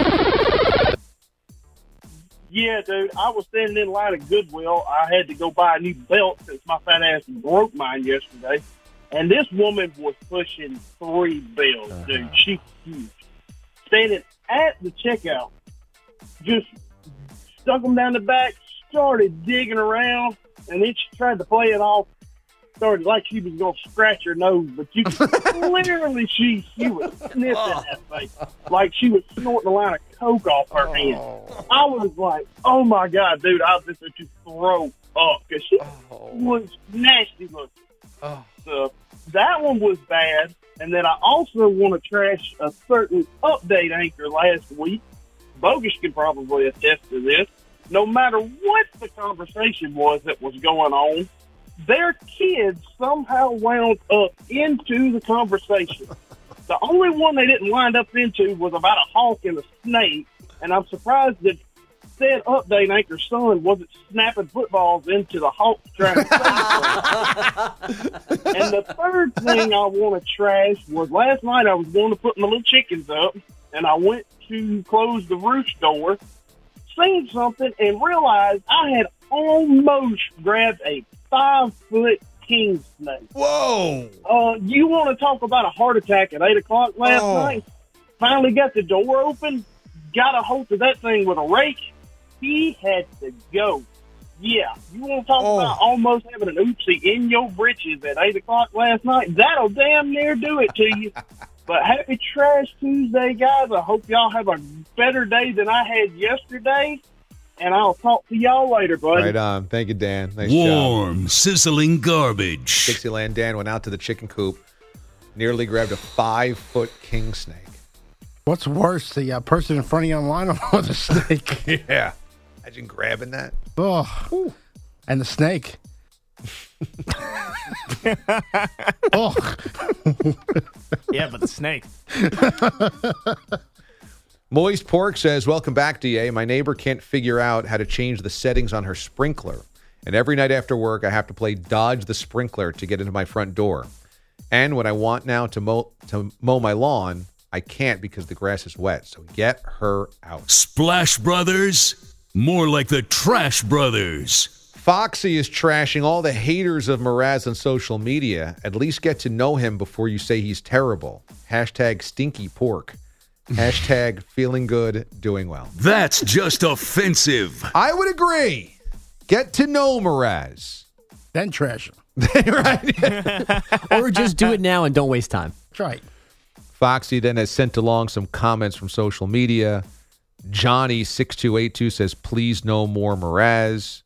Speaker 10: Yeah, dude. I was standing in line at Goodwill. I had to go buy a new belt since my fat ass broke mine yesterday. And this woman was pushing three bills, uh-huh. dude. She's huge. Standing at the checkout, just stuck them down the back, started digging around, and then she tried to play it off. Started like she was going to scratch her nose, but you clearly she she was sniffing that face like she was snorting a line of coke off her hand. Oh. I was like, oh my God, dude, I was just to throw up because she oh. was nasty looking. Oh. So that one was bad. And then I also want to trash a certain update anchor last week. Bogusch can probably attest to this. No matter what the conversation was that was going on, their kids somehow wound up into the conversation. The only one they didn't wind up into was about a hawk and a snake, and I'm surprised that instead update Anchor's son wasn't snapping footballs into the Hawks trying to save them. And the third thing I want to trash was last night I was going to put my little chickens up, and I went to close the roost door, seen something, and realized I had almost grabbed a five-foot king snake.
Speaker 6: Whoa!
Speaker 10: Uh, you want to talk about a heart attack at eight o'clock last
Speaker 6: Oh.
Speaker 10: night? Finally got the door open, got a hold of that thing with a rake. He had to go. Yeah, you want to talk
Speaker 6: Oh.
Speaker 10: about almost having an oopsie in your britches at eight o'clock last night? That'll damn near do it to you. But happy Trash Tuesday, guys. I hope y'all have a better day than I had yesterday. And I'll talk to y'all later, buddy.
Speaker 6: Right on. Thank you, Dan. Nice
Speaker 4: Warm,
Speaker 6: job.
Speaker 4: sizzling garbage.
Speaker 6: Dixieland Dan went out to the chicken coop, nearly grabbed a five-foot king snake.
Speaker 14: What's worse, the uh, person in front of you online or the snake?
Speaker 6: Yeah. Imagine grabbing that.
Speaker 14: Oh, and the snake. oh,
Speaker 12: Yeah, but the snake.
Speaker 6: Moist Pork says, welcome back, D A. My neighbor can't figure out how to change the settings on her sprinkler. And every night after work, I have to play Dodge the Sprinkler to get into my front door. And when I want now to mow, to mow my lawn, I can't because the grass is wet. So get her out.
Speaker 4: Splash Brothers, more like the Trash Brothers.
Speaker 6: Foxy is trashing all the haters of Mraz on social media. At least get to know him before you say he's terrible. Hashtag stinky pork. Hashtag feeling good, doing well.
Speaker 4: That's just offensive.
Speaker 6: I would agree. Get to know Mraz.
Speaker 14: then trash him.
Speaker 6: Right.
Speaker 13: Or just do it now and don't waste time.
Speaker 14: That's right.
Speaker 6: Foxy then has sent along some comments from social media. Johnny six two eight two says, please no more Mraz.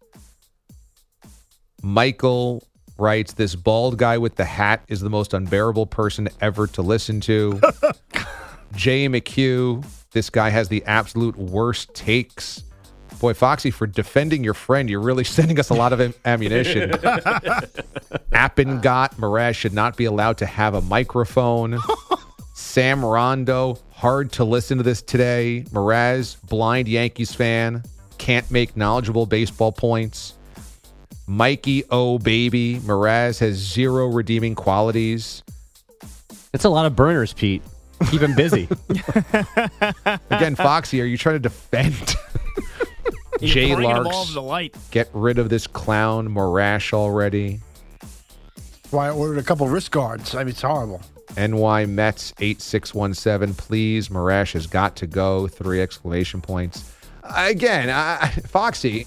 Speaker 6: Michael writes, this bald guy with the hat is the most unbearable person ever to listen to. Jay McHugh, this guy has the absolute worst takes. Boy, Foxy, for defending your friend, you're really sending us a lot of am- ammunition. Appengott, Mraz should not be allowed to have a microphone. Sam Rondo, hard to listen to this today. Mraz, blind Yankees fan, can't make knowledgeable baseball points. Mikey, oh baby, Mraz has zero redeeming qualities.
Speaker 13: That's a lot of burners, Pete. Keep him busy.
Speaker 6: Again, Foxy, are you trying to defend
Speaker 12: He's
Speaker 6: Jay
Speaker 12: bringing them
Speaker 6: Larks?
Speaker 12: all to the light.
Speaker 6: Get rid of this clown Morash already.
Speaker 14: Why I ordered a couple wrist guards. I mean, it's horrible.
Speaker 6: N Y Mets eight six one seven, please. Morash has got to go. Three exclamation points. Again, I, Foxy.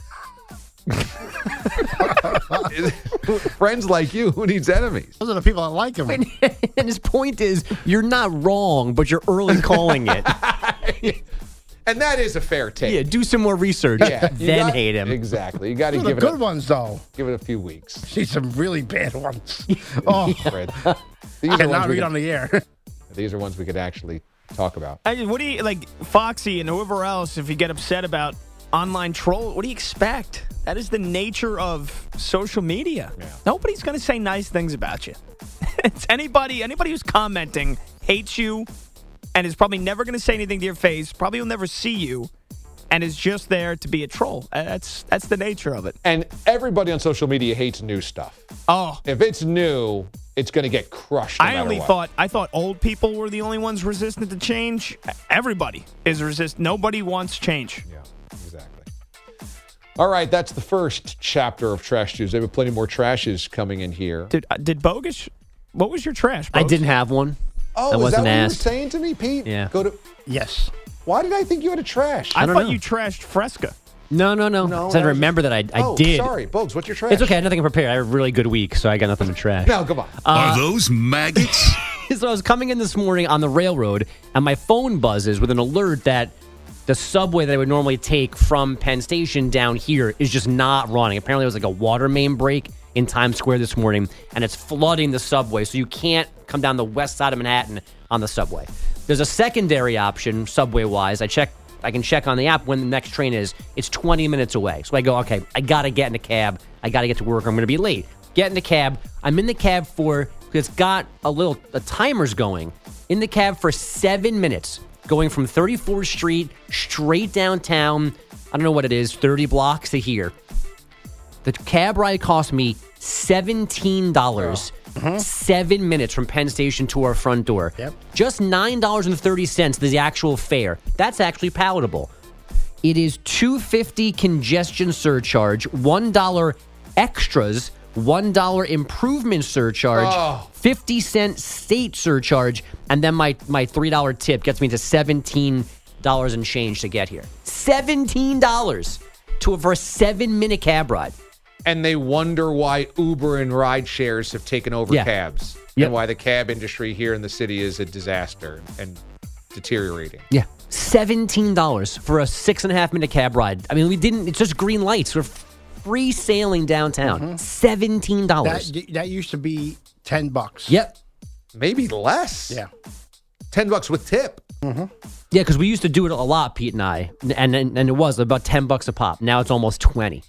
Speaker 6: Friends like you, who needs enemies?
Speaker 14: Those are the people that like him.
Speaker 13: And his point is, you're not wrong, but you're early calling it.
Speaker 6: And that is a fair take.
Speaker 13: Yeah, do some more research,
Speaker 6: Yeah, you
Speaker 13: then
Speaker 6: got-
Speaker 13: hate him.
Speaker 6: Exactly. You got to
Speaker 14: Those are
Speaker 6: give
Speaker 14: the
Speaker 6: it
Speaker 14: good
Speaker 6: a,
Speaker 14: ones, though.
Speaker 6: give it a few weeks.
Speaker 14: See some really bad ones. Oh,
Speaker 6: Fred. These
Speaker 14: I
Speaker 6: are
Speaker 14: cannot
Speaker 6: ones we
Speaker 14: read
Speaker 6: could-
Speaker 14: on the air.
Speaker 6: These are ones we could actually talk about.
Speaker 12: I, what do you like, Foxy and whoever else? If you get upset about online troll, what do you expect? That is the nature of social media.
Speaker 6: Yeah.
Speaker 12: Nobody's going to say nice things about you. It's anybody. Anybody who's commenting hates you, and is probably never going to say anything to your face. Probably will never see you, and is just there to be a troll. Uh, That's that's the nature of it.
Speaker 6: And everybody on social media hates new stuff.
Speaker 12: Oh,
Speaker 6: If it's new, it's going to get crushed. No
Speaker 12: I
Speaker 6: matter
Speaker 12: only
Speaker 6: what.
Speaker 12: thought I thought old people were the only ones resistant to change. Everybody is resist. Nobody wants change.
Speaker 6: Yeah, exactly. All right, that's the first chapter of Trash Tuesday. We have plenty more trashes coming in here.
Speaker 12: Did uh, did Bogus? What was your trash?
Speaker 13: I
Speaker 12: Bogus?
Speaker 13: didn't have one.
Speaker 6: Oh,
Speaker 13: I
Speaker 6: is
Speaker 13: wasn't
Speaker 6: that what
Speaker 13: asked.
Speaker 6: you were saying to me, Pete?
Speaker 13: Yeah.
Speaker 6: Go to.
Speaker 14: Yes.
Speaker 6: Why did I think you had a trash?
Speaker 12: I,
Speaker 13: I don't
Speaker 12: thought
Speaker 13: know.
Speaker 12: you trashed Fresca.
Speaker 13: No, no, no.
Speaker 6: No,
Speaker 13: I said
Speaker 6: I was-
Speaker 13: remember that I, I
Speaker 6: oh,
Speaker 13: did.
Speaker 6: sorry, Bogues. What's your trash?
Speaker 13: It's okay. I had nothing prepared. I had a really good week, so I got nothing to trash.
Speaker 6: No, come on.
Speaker 4: Are those maggots?
Speaker 13: So I was coming in this morning on the railroad, and my phone buzzes with an alert that the subway that I would normally take from Penn Station down here is just not running. Apparently, it was like a water main break in Times Square this morning, and it's flooding the subway, so you can't come down the west side of Manhattan on the subway. There's a secondary option, subway-wise. I check. I can check on the app when the next train is. It's twenty minutes away. So I go, okay, I got to get in a cab. I got to get to work. I'm going to be late. Get in the cab. I'm in the cab for, it's got a little, the timer's going. In the cab for seven minutes, going from thirty-fourth Street straight downtown I don't know what it is, thirty blocks to here. The cab ride cost me seventeen dollars. Oh. Seven minutes from Penn Station to our front door.
Speaker 14: Yep.
Speaker 13: Just nine dollars and thirty cents is the actual fare. That's actually palatable. It is two dollars and fifty cents congestion surcharge, one dollar extras, one dollar improvement surcharge,
Speaker 6: Oh.
Speaker 13: fifty cents state surcharge, and then my, my three dollar tip gets me to seventeen dollars and change to get here. seventeen dollars to for a seven-minute cab ride.
Speaker 6: And they wonder why Uber and ride shares have taken over
Speaker 13: Yeah.
Speaker 6: cabs.
Speaker 13: Yep.
Speaker 6: And why the cab industry here in the city is a disaster and deteriorating.
Speaker 13: Yeah. seventeen dollars for a six and a half minute cab ride. I mean, we didn't, it's just green lights. We're free sailing downtown.
Speaker 14: Mhm.
Speaker 13: seventeen dollars.
Speaker 14: That, that used to be ten bucks.
Speaker 13: Yep.
Speaker 6: Maybe less.
Speaker 14: Yeah.
Speaker 6: ten bucks with tip.
Speaker 14: Mm-hmm.
Speaker 13: Yeah, because we used to do it a lot, Pete and I. And, and, and it was about ten bucks a pop. Now it's almost twenty.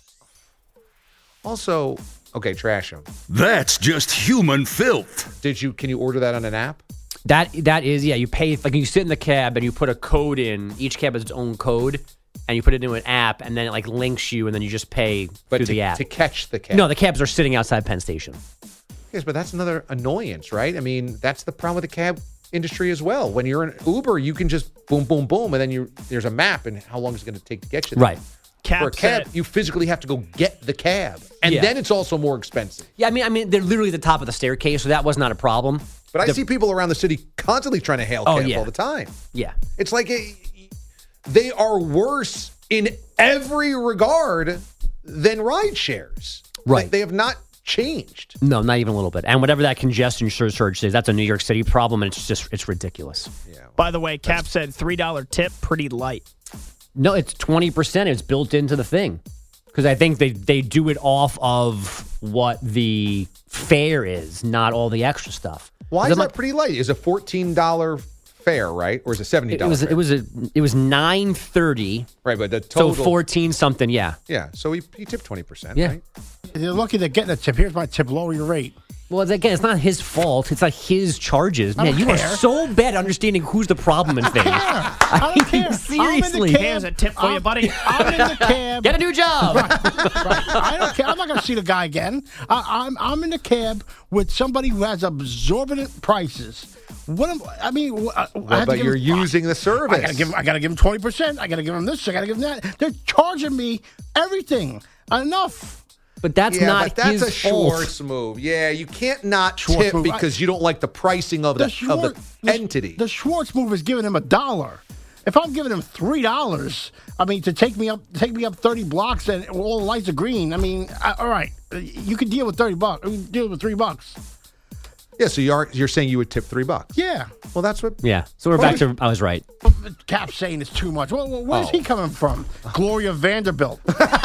Speaker 6: Also, okay, trash them.
Speaker 4: That's just human filth.
Speaker 6: Did you, can you order that on an app?
Speaker 13: That That is, yeah, you pay, like you sit in the cab and you put a code in. Each cab has its own code. And you put it into an app and then it like links you and then you just pay
Speaker 6: But
Speaker 13: through
Speaker 6: to,
Speaker 13: the app.
Speaker 6: to catch the cab.
Speaker 13: No, the cabs are sitting outside Penn Station.
Speaker 6: Yes, but that's another annoyance, right? I mean, that's the problem with the cab industry as well. When you're in Uber, you can just boom, boom, boom, and then you there's a map and how long is it going to take to get you there.
Speaker 13: Right.
Speaker 6: For a cab, you physically have to go get the cab. And
Speaker 13: Yeah.
Speaker 6: then it's also more expensive.
Speaker 13: Yeah, I mean, I mean, they're literally at the top of the staircase, so that was not a problem.
Speaker 6: But I
Speaker 13: The-
Speaker 6: see people around the city constantly trying to hail
Speaker 13: Oh,
Speaker 6: cabs
Speaker 13: yeah.
Speaker 6: all the time.
Speaker 13: Yeah.
Speaker 6: It's like a, they are worse in every regard than ride shares.
Speaker 13: Right.
Speaker 6: Like, they have not changed.
Speaker 13: No, not even a little bit. And whatever that congestion surcharge is, that's a New York City problem, and it's just it's ridiculous.
Speaker 12: By the way, Cap said three dollar tip, pretty light.
Speaker 13: No, it's twenty percent. It's built into the thing. Because I think they, they do it off of what the fare is, not all the extra stuff.
Speaker 6: Why
Speaker 13: 'Cause
Speaker 6: is
Speaker 13: I'm
Speaker 6: that pretty light? Is a fourteen dollars fare, right? Or is it seventy
Speaker 13: It
Speaker 6: dollars
Speaker 13: was
Speaker 6: fare?
Speaker 13: it was a it was nine thirty.
Speaker 6: Right, but the total.
Speaker 13: So fourteen something, yeah.
Speaker 6: Yeah, so he, he tipped twenty percent,
Speaker 13: Yeah.
Speaker 6: right?
Speaker 14: They're lucky they're getting a tip. Here's my tip. Lower your rate.
Speaker 13: Well, it's, again, it's not his fault. It's like his charges.
Speaker 14: I
Speaker 13: Man,
Speaker 14: don't
Speaker 13: you
Speaker 14: care.
Speaker 13: are so bad at understanding who's the problem in things.
Speaker 14: I don't care.
Speaker 13: Seriously.
Speaker 14: I'm in the cab.
Speaker 12: Here's a tip for you,
Speaker 14: I'm-
Speaker 12: buddy.
Speaker 14: I'm in the cab.
Speaker 13: Get a new job.
Speaker 14: Right, right. I don't care. I'm not going to see the guy again. I, I'm I'm in the cab with somebody who has absorbent prices. What am I mean? wh- I
Speaker 6: Well,
Speaker 14: have to
Speaker 6: but
Speaker 14: give
Speaker 6: you're
Speaker 14: him-
Speaker 6: using the service.
Speaker 14: I gotta give. I gotta give him twenty percent. I gotta give him this. I gotta give him that. They're charging me everything. Enough.
Speaker 13: But that's
Speaker 6: yeah,
Speaker 13: not
Speaker 6: but that's
Speaker 13: his
Speaker 6: a
Speaker 13: fault.
Speaker 6: Schwartz move. Yeah, you can't not
Speaker 14: Schwartz
Speaker 6: tip
Speaker 14: move.
Speaker 6: because you don't like the pricing of the, of
Speaker 14: Schwartz-
Speaker 6: the entity.
Speaker 14: The Schwartz move is giving him a dollar. If I'm giving him three dollars, I mean to take me up, take me up thirty blocks, and all the lights are green. I mean, I, all right, you can deal with thirty bucks. You can deal with three bucks.
Speaker 6: yeah, so you are you're saying you would tip three bucks.
Speaker 14: Yeah.
Speaker 6: Well, that's what.
Speaker 13: Yeah. So we're back to I was right.
Speaker 14: Cap's saying it's too much. Well, well, where's
Speaker 6: Oh.
Speaker 14: he coming from? Gloria Vanderbilt.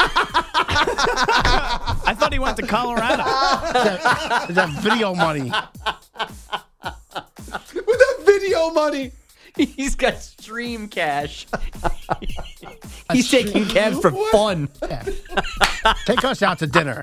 Speaker 12: I thought he went to Colorado.
Speaker 14: that, that video money.
Speaker 6: With that video money.
Speaker 13: He's got stream cash. He's taking cabs for fun.
Speaker 14: Yeah. Take us out to dinner.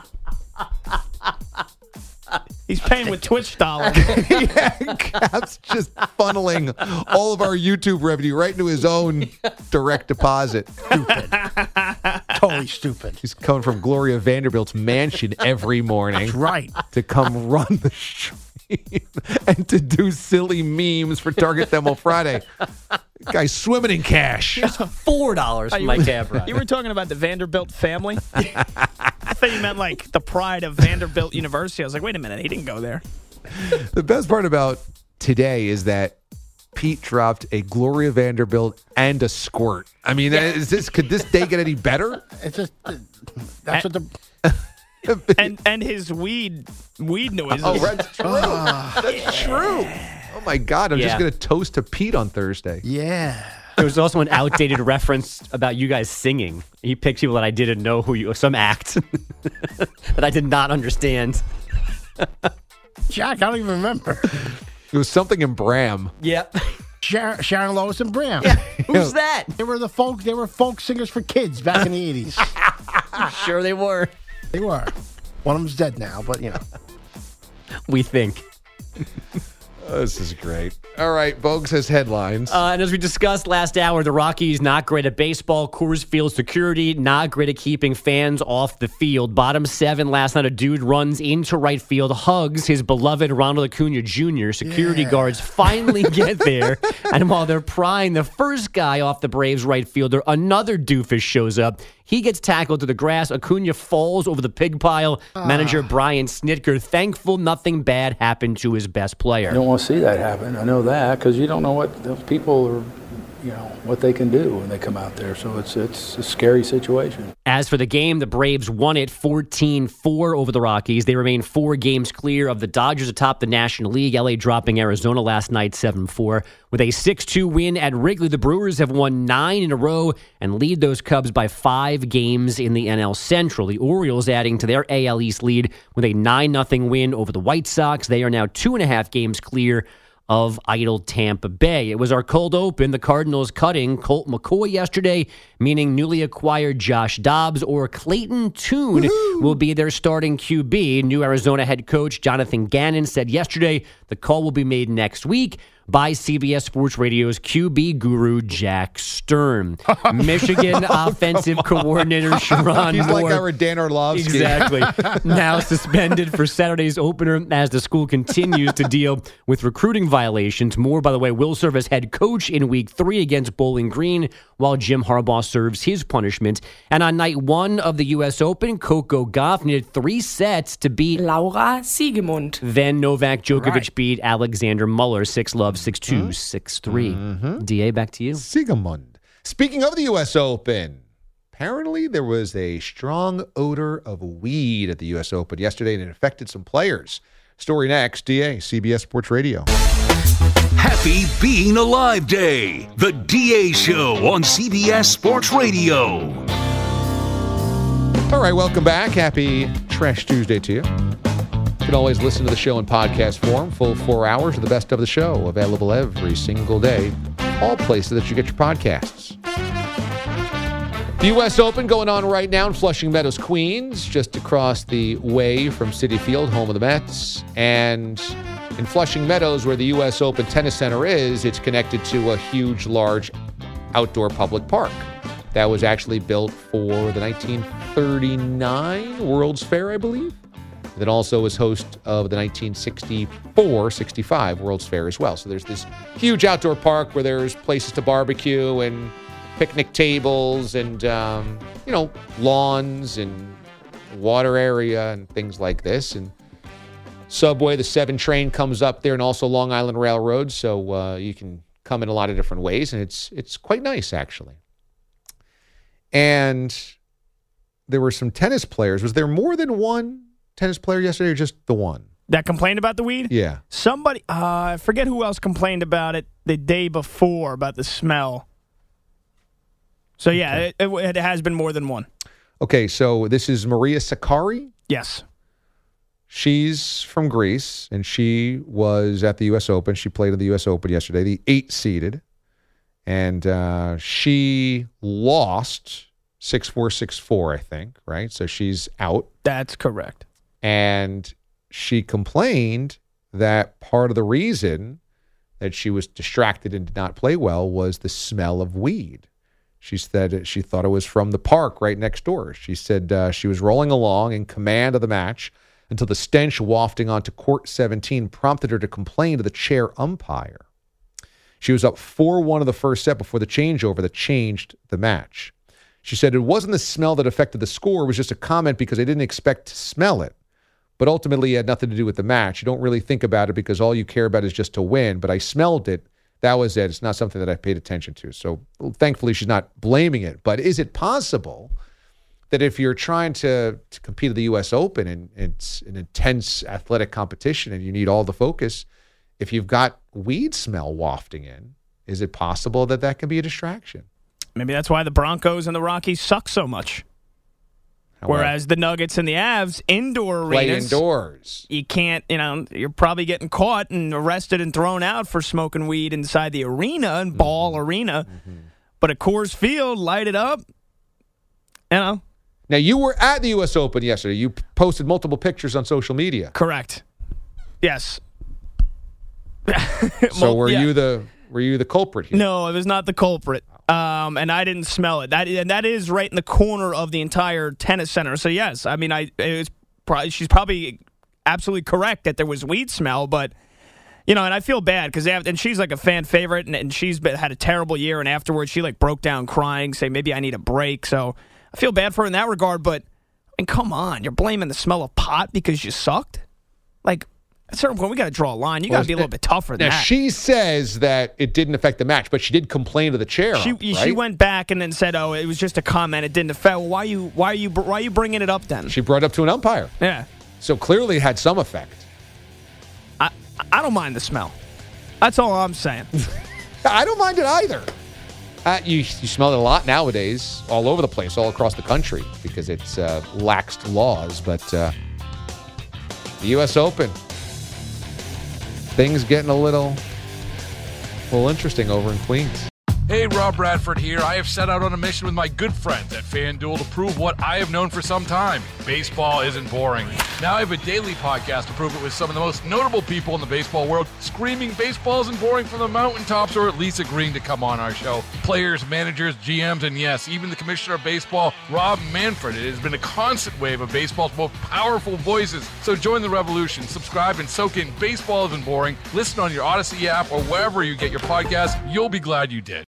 Speaker 12: He's paying with Twitch dollars.
Speaker 6: Yeah, Cap's just funneling all of our YouTube revenue right into his own direct deposit.
Speaker 14: Stupid. Totally stupid.
Speaker 6: He's coming from Gloria Vanderbilt's mansion every morning.
Speaker 14: That's right.
Speaker 6: To come run the stream and to do silly memes for Target Demo Friday. Guy's swimming in cash.
Speaker 13: Here's four dollars for
Speaker 12: you
Speaker 13: my
Speaker 12: were-
Speaker 13: cab ride.
Speaker 12: You were talking about the Vanderbilt family? I thought you meant like the pride of Vanderbilt University. I was like, wait a minute, he didn't go there.
Speaker 6: The best part about today is that Pete dropped a Gloria Vanderbilt and a squirt. I mean, is this could this day get any better?
Speaker 14: It's just that's what the
Speaker 12: And and his weed weed noises.
Speaker 6: Oh, that's true. That's true. Oh my God, I'm just
Speaker 13: Yeah.
Speaker 6: gonna toast to Pete on Thursday.
Speaker 14: yeah.
Speaker 13: There was also an outdated reference about you guys singing. He picked people that I didn't know who you, some act that I did not understand.
Speaker 14: Jack, I don't even remember.
Speaker 6: It was something in Bram.
Speaker 13: Yep.
Speaker 14: Sharon, Sharon Lois and Bram.
Speaker 13: Who's that?
Speaker 14: They were the folk. They were folk singers for kids back in the eighties.
Speaker 13: Sure they were.
Speaker 14: They were. One of them's dead now, but you know.
Speaker 13: We think.
Speaker 6: This is great. All right, Bogue says headlines.
Speaker 13: Uh, and as we discussed last hour, the Rockies not great at baseball. Coors Field security not great at keeping fans off the field. Bottom seven last night, a dude runs into right field, hugs his beloved Ronald Acuna Junior Security yeah. guards finally get there. And while they're prying the first guy off the Braves right fielder, another doofus shows up. He gets tackled to the grass. Acuna falls over the pig pile. Uh. Manager Brian Snitker thankful nothing bad happened to his best player.
Speaker 11: You don't want to see that happen. I know that because you don't know what those people are, you know, what they can do when they come out there. So it's it's a scary situation.
Speaker 13: As for the game, the Braves won it fourteen four over the Rockies. They remain four games clear of the Dodgers atop the National League. L A dropping Arizona last night seven four. With a six two win at Wrigley, the Brewers have won nine in a row and lead those Cubs by five games in the N L Central. The Orioles adding to their A L East lead with a nine nothing win over the White Sox. They are now two and a half games clear of idle Tampa Bay. It was our cold open. The Cardinals cutting Colt McCoy yesterday, meaning newly acquired Josh Dobbs or Clayton Tune Woo-hoo! will be their starting Q B. New Arizona head coach Jonathan Gannon said yesterday the call will be made next week by C B S Sports Radio's Q B guru, Jack Stern. Michigan offensive coordinator Sharon
Speaker 6: He's
Speaker 13: Moore.
Speaker 6: like our Dan Orlovsky.
Speaker 13: Exactly. Now suspended for Saturday's opener as the school continues to deal with recruiting violations. Moore, by the way, will serve as head coach in week three against Bowling Green while Jim Harbaugh serves his punishment. And on night one of the U S Open, Coco Gauff needed three sets to beat
Speaker 15: Laura Siegemund.
Speaker 13: Then Novak Djokovic
Speaker 6: right.
Speaker 13: beat Alexander Muller six love. six two, six three.
Speaker 6: Mm-hmm.
Speaker 13: D A, back to you.
Speaker 6: Siegemund. Speaking of the U S Open, apparently there was a strong odor of weed at the U S Open yesterday, and it affected some players. Story next. D A, C B S Sports Radio.
Speaker 4: Happy Being Alive Day. The D A Show on C B S Sports Radio.
Speaker 6: All right, welcome back. Happy Trash Tuesday to you. You can always listen to the show in podcast form, full four hours of the best of the show, available every single day, all places that you get your podcasts. The U S Open going on right now in Flushing Meadows, Queens, just across the way from Citi Field, home of the Mets. And in Flushing Meadows, where the U S Open Tennis Center is, it's connected to a huge, large outdoor public park that was actually built for the nineteen thirty-nine World's Fair, I believe. That also was host of the nineteen sixty-four sixty-five World's Fair as well. So there's this huge outdoor park where there's places to barbecue and picnic tables and, um, you know, lawns and water area and things like this. And subway, the seven train comes up there, and also Long Island Railroad. So uh, you can come in a lot of different ways, and it's it's quite nice, actually. And there were some tennis players. Was there more than one tennis player yesterday, or just the one
Speaker 12: that complained about the weed?
Speaker 6: Yeah.
Speaker 12: Somebody, uh, I forget who else complained about it the day before, about the smell. So, yeah, okay. it, it, it has been more than one.
Speaker 6: Okay, so this is Maria Sakkari?
Speaker 12: Yes.
Speaker 6: She's from Greece, and she was at the U S Open. She played at the U S Open yesterday, the eight-seeded. And uh, she lost six four, six four, I think, right? So she's out.
Speaker 12: That's correct.
Speaker 6: And she complained that part of the reason that she was distracted and did not play well was the smell of weed. She said she thought it was from the park right next door. She said uh, she was rolling along in command of the match until the stench wafting onto court seventeen prompted her to complain to the chair umpire. She was up four one in the first set before the changeover that changed the match. She said it wasn't the smell that affected the score. It was just a comment because I didn't expect to smell it. But ultimately, it had nothing to do with the match. You don't really think about it because all you care about is just to win. But I smelled it. That was it. It's not something that I paid attention to. So thankfully, she's not blaming it. But is it possible that if you're trying to, to compete at the U S Open and it's an intense athletic competition and you need all the focus, if you've got weed smell wafting in, is it possible that that can be a distraction?
Speaker 12: Maybe that's why the Broncos and the Rockies suck so much.
Speaker 6: How
Speaker 12: Whereas
Speaker 6: well?
Speaker 12: the Nuggets and the Avs, indoor
Speaker 6: Play
Speaker 12: arenas.
Speaker 6: indoors.
Speaker 12: You can't, you know, you're probably getting caught and arrested and thrown out for smoking weed inside the arena and ball mm-hmm. arena. Mm-hmm. But at Coors Field, light it up. You know.
Speaker 6: Now, you were at the U S Open yesterday. You posted multiple pictures on social media.
Speaker 12: Correct. Yes.
Speaker 6: So
Speaker 12: Well,
Speaker 6: were
Speaker 12: yeah.
Speaker 6: you the were you the culprit here?
Speaker 12: No, it was not the culprit. Um, and I didn't smell it. That and that is right in the corner of the entire tennis center. So yes, I mean, I it was probably, she's probably absolutely correct that there was weed smell, but you know, and I feel bad because and she's like a fan favorite, and, and she's been, had a terrible year, and afterwards she like broke down crying, saying maybe I need a break. So I feel bad for her in that regard. But and come on, you're blaming the smell of pot because you sucked. Like at a certain point, we got to draw a line. You got to be a little bit tougher than
Speaker 6: Now,
Speaker 12: that.
Speaker 6: she says that it didn't affect the match, but she did complain to the chair.
Speaker 12: She
Speaker 6: right?
Speaker 12: she went back and then said, "Oh, it was just a comment. It didn't affect." Well, why are you why are you why are you bringing it up then?
Speaker 6: She brought it up to an umpire.
Speaker 12: Yeah.
Speaker 6: So clearly it had some effect.
Speaker 12: I I don't mind the smell. That's all I'm saying.
Speaker 6: I don't mind it either. Uh, you, you smell it a lot nowadays, all over the place, all across the country, because it's uh, laxed laws. But uh, the U S Open, things getting a little, a little interesting over in Queens.
Speaker 15: Hey, Rob Bradford here. I have set out on a mission with my good friends at FanDuel to prove what I have known for some time. Baseball isn't boring. Now I have a daily podcast to prove it with some of the most notable people in the baseball world, screaming baseball isn't boring from the mountaintops, or at least agreeing to come on our show. Players, managers, G Ms, and yes, even the commissioner of baseball, Rob Manfred. It has been a constant wave of baseball's most powerful voices. So join the revolution. Subscribe and soak in Baseball Isn't Boring. Listen on your Odyssey app or wherever you get your podcasts. You'll be glad you did.